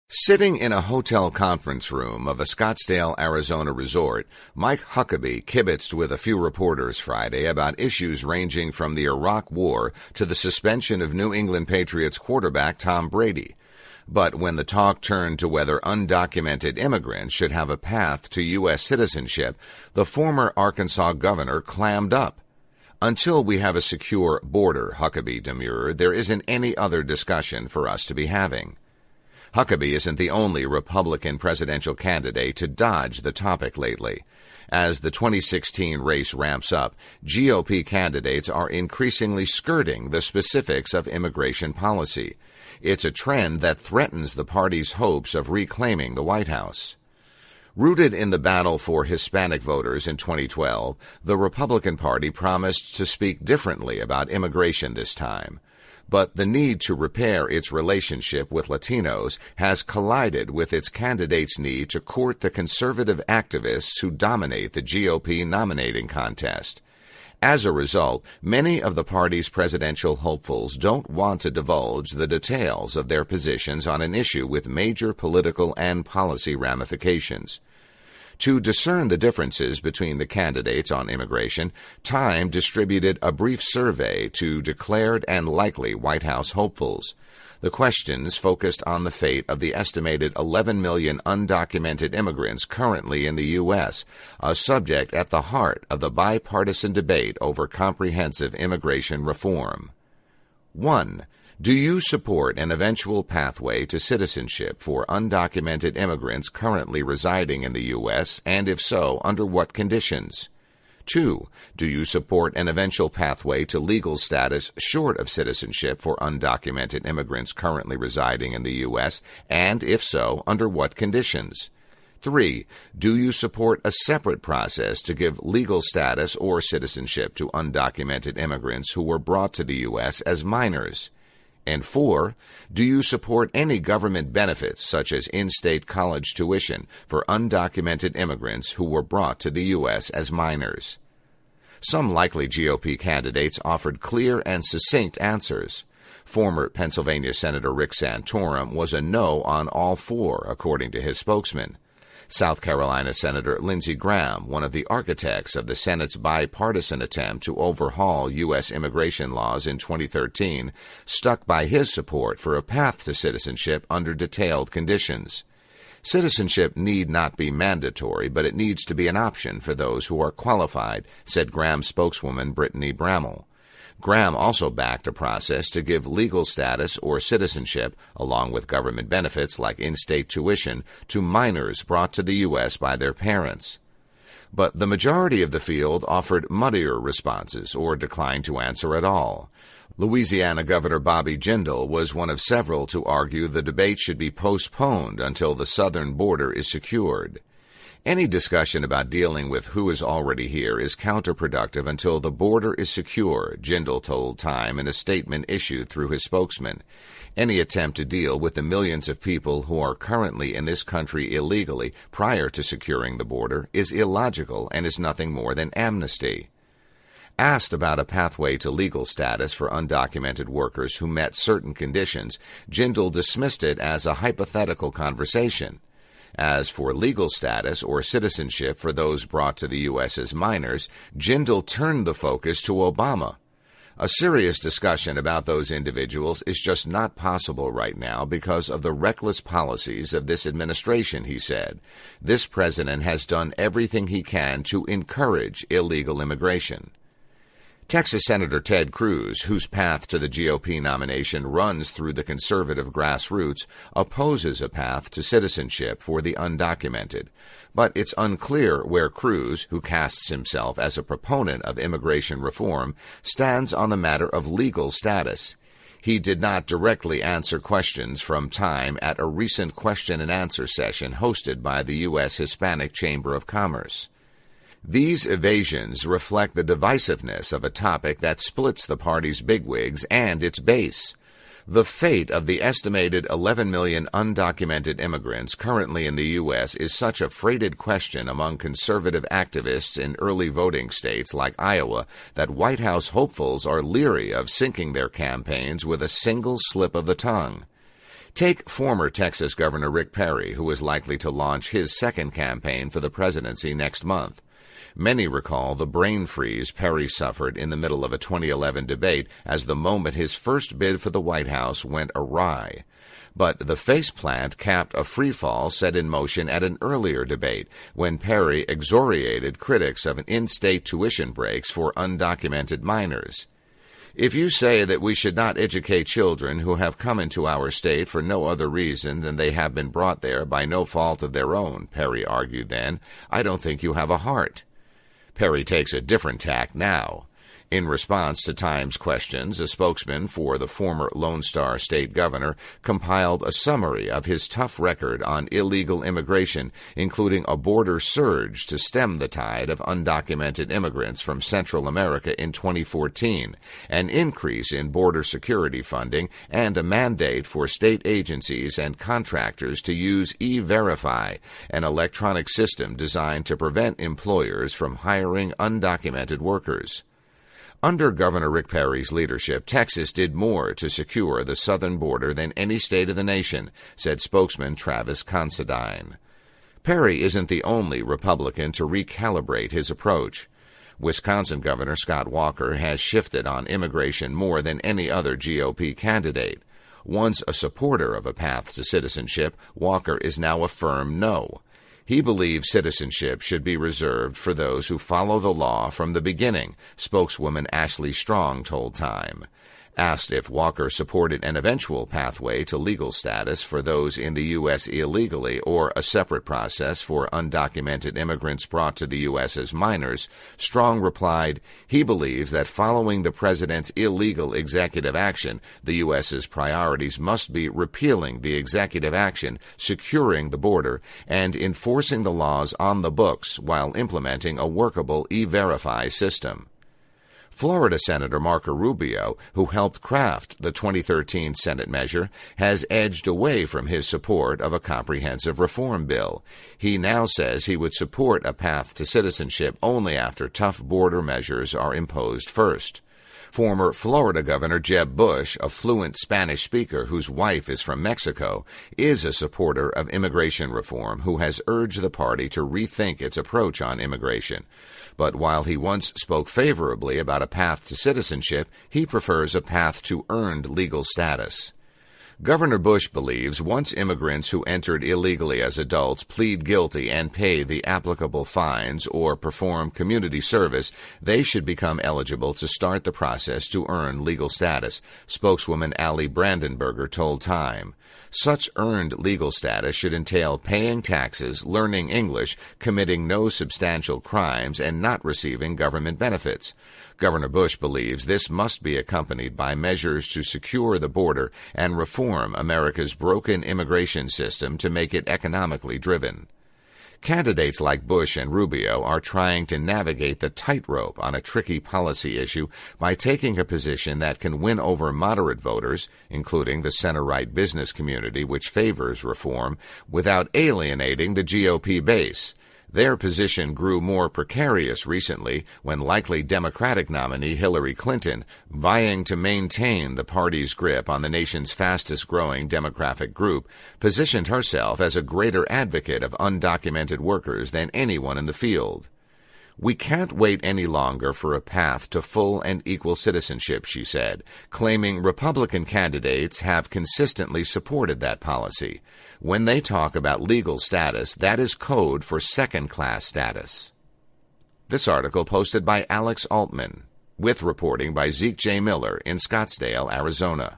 Sitting in a hotel conference room of a Scottsdale, Arizona resort, Mike Huckabee kibitzed with a few reporters Friday about issues ranging from the Iraq War to the suspension of New England Patriots quarterback Tom Brady. But when the talk turned to whether undocumented immigrants should have a path to U.S. citizenship, the former Arkansas governor clammed up. Until we have a secure border, Huckabee demurred, there isn't any other discussion for us to be having. Huckabee isn't the only Republican presidential candidate to dodge the topic lately. As the 2016 race ramps up, GOP candidates are increasingly skirting the specifics of immigration policy. It's a trend that threatens the party's hopes of reclaiming the White House. Rooted in the battle for Hispanic voters in 2012, the Republican Party promised to speak differently about immigration this time. But the need to repair its relationship with Latinos has collided with its candidate's need to court the conservative activists who dominate the GOP nominating contest. As a result, many of the party's presidential hopefuls don't want to divulge the details of their positions on an issue with major political and policy ramifications. To discern the differences between the candidates on immigration, Time distributed a brief survey to declared and likely White House hopefuls. The questions focused on the fate of the estimated 11 million undocumented immigrants currently in the U.S., a subject at the heart of the bipartisan debate over comprehensive immigration reform. 1. Do you support an eventual pathway to citizenship for undocumented immigrants currently residing in the U.S., and if so, under what conditions? 2. Do you support an eventual pathway to legal status short of citizenship for undocumented immigrants currently residing in the U.S., and if so, under what conditions? 3. Do you support a separate process to give legal status or citizenship to undocumented immigrants who were brought to the U.S. as minors? And 4, do you support any government benefits such as in-state college tuition for undocumented immigrants who were brought to the U.S. as minors? Some likely GOP candidates offered clear and succinct answers. Former Pennsylvania Senator Rick Santorum was a no on all 4, according to his spokesman. South Carolina Senator Lindsey Graham, one of the architects of the Senate's bipartisan attempt to overhaul U.S. immigration laws in 2013, stuck by his support for a path to citizenship under detailed conditions. Citizenship need not be mandatory, but it needs to be an option for those who are qualified, said Graham spokeswoman Brittany Bramall. Graham also backed a process to give legal status or citizenship, along with government benefits like in-state tuition, to minors brought to the U.S. by their parents. But the majority of the field offered muddier responses or declined to answer at all. Louisiana Governor Bobby Jindal was one of several to argue the debate should be postponed until the southern border is secured. Any discussion about dealing with who is already here is counterproductive until the border is secure, Jindal told Time in a statement issued through his spokesman. Any attempt to deal with the millions of people who are currently in this country illegally prior to securing the border is illogical and is nothing more than amnesty. Asked about a pathway to legal status for undocumented workers who met certain conditions, Jindal dismissed it as a hypothetical conversation. As for legal status or citizenship for those brought to the U.S. as minors, Jindal turned the focus to Obama. A serious discussion about those individuals is just not possible right now because of the reckless policies of this administration, he said. This president has done everything he can to encourage illegal immigration. Texas Senator Ted Cruz, whose path to the GOP nomination runs through the conservative grassroots, opposes a path to citizenship for the undocumented. But it's unclear where Cruz, who casts himself as a proponent of immigration reform, stands on the matter of legal status. He did not directly answer questions from Time at a recent question-and-answer session hosted by the U.S. Hispanic Chamber of Commerce. These evasions reflect the divisiveness of a topic that splits the party's bigwigs and its base. The fate of the estimated 11 million undocumented immigrants currently in the U.S. is such a freighted question among conservative activists in early voting states like Iowa that White House hopefuls are leery of sinking their campaigns with a single slip of the tongue. Take former Texas Governor Rick Perry, who is likely to launch his second campaign for the presidency next month. Many recall the brain freeze Perry suffered in the middle of a 2011 debate as the moment his first bid for the White House went awry. But the faceplant capped a freefall set in motion at an earlier debate when Perry excoriated critics of in-state tuition breaks for undocumented minors. If you say that we should not educate children who have come into our state for no other reason than they have been brought there by no fault of their own, Perry argued then, I don't think you have a heart. Perry takes a different tack now. In response to Times questions, a spokesman for the former Lone Star State governor compiled a summary of his tough record on illegal immigration, including a border surge to stem the tide of undocumented immigrants from Central America in 2014, an increase in border security funding, and a mandate for state agencies and contractors to use E-Verify, an electronic system designed to prevent employers from hiring undocumented workers. Under Governor Rick Perry's leadership, Texas did more to secure the southern border than any state of the nation, said spokesman Travis Considine. Perry isn't the only Republican to recalibrate his approach. Wisconsin Governor Scott Walker has shifted on immigration more than any other GOP candidate. Once a supporter of a path to citizenship, Walker is now a firm no. He believes citizenship should be reserved for those who follow the law from the beginning, spokeswoman Ashley Strong told Time. Asked if Walker supported an eventual pathway to legal status for those in the U.S. illegally or a separate process for undocumented immigrants brought to the U.S. as minors, Strong replied, he believes that following the president's illegal executive action, the U.S.'s priorities must be repealing the executive action, securing the border, and enforcing the laws on the books while implementing a workable E-Verify system. Florida Senator Marco Rubio, who helped craft the 2013 Senate measure, has edged away from his support of a comprehensive reform bill. He now says he would support a path to citizenship only after tough border measures are imposed first. Former Florida Governor Jeb Bush, a fluent Spanish speaker whose wife is from Mexico, is a supporter of immigration reform who has urged the party to rethink its approach on immigration. But while he once spoke favorably about a path to citizenship, he prefers a path to earned legal status. Governor Bush believes once immigrants who entered illegally as adults plead guilty and pay the applicable fines or perform community service, they should become eligible to start the process to earn legal status, spokeswoman Allie Brandenberger told Time. Such earned legal status should entail paying taxes, learning English, committing no substantial crimes, and not receiving government benefits. Governor Bush believes this must be accompanied by measures to secure the border and reform America's broken immigration system to make it economically driven. Candidates like Bush and Rubio are trying to navigate the tightrope on a tricky policy issue by taking a position that can win over moderate voters, including the center-right business community which favors reform, without alienating the GOP base. Their position grew more precarious recently when likely Democratic nominee Hillary Clinton, vying to maintain the party's grip on the nation's fastest-growing demographic group, positioned herself as a greater advocate of undocumented workers than anyone in the field. We can't wait any longer for a path to full and equal citizenship, she said, claiming Republican candidates have consistently supported that policy. When they talk about legal status, that is code for second-class status. This article posted by Alex Altman, with reporting by Zeke J. Miller in Scottsdale, Arizona.